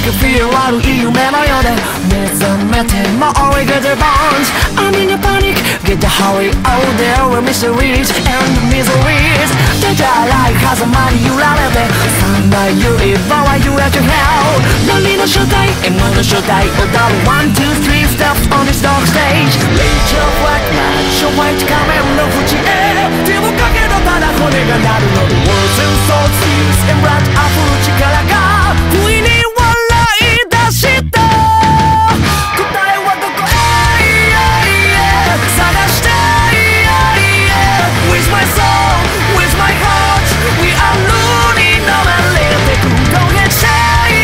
can feel 悪い夢のようで目覚めても we get the bones I'm in a panic get the hurry oh there were mysteries and miseries 出たらい狭間に揺られて三枚揺り場は you at your hell 何の正体 M の正体踊る one two three steps on this dark stage Reach your black match your white 仮面の縁へ手をかけどただ骨が鳴るの The words and thoughts feels and blood 溢る力が不意に笑い出した答えはどこへ探して With my soul, with my heart We are running on and let it go Don't get shy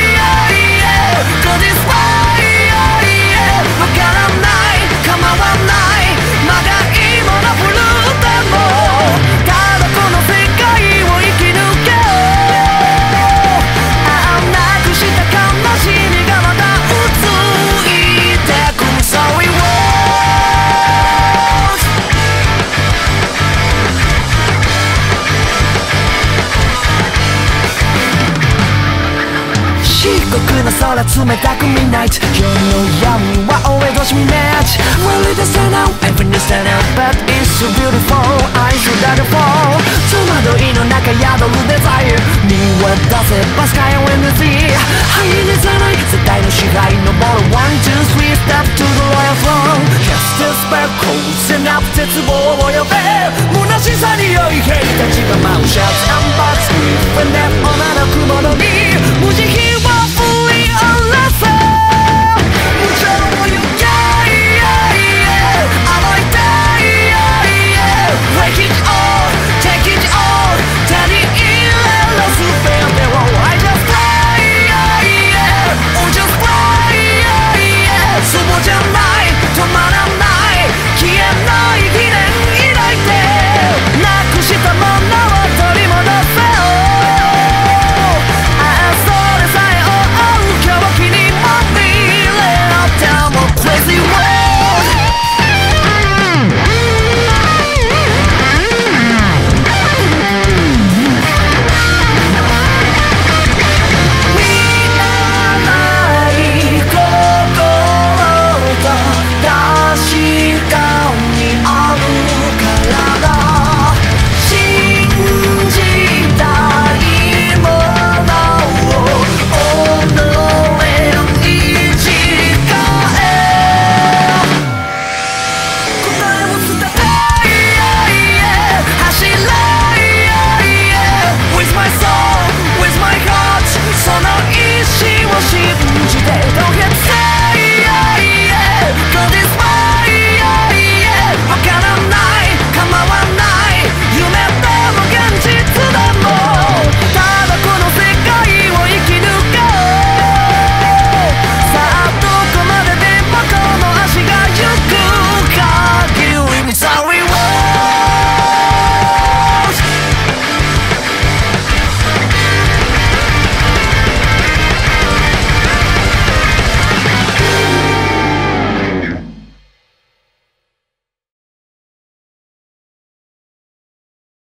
Cause it's why わからない構わないまだ今のフルでもただこの世界を生き抜けなくした悲しみがまた移ってく Sorry words 漆黒の空冷たく Midnight 夜の闇は俺越し見 Match Really the stand out Everything is stand out But it's so beautiful I should die to fall 戸惑いの中宿るデザイン見渡せば Sky when the sea 灰にさない絶対の支配登る One two three step to the royal throne Cast a spell closing up 絶望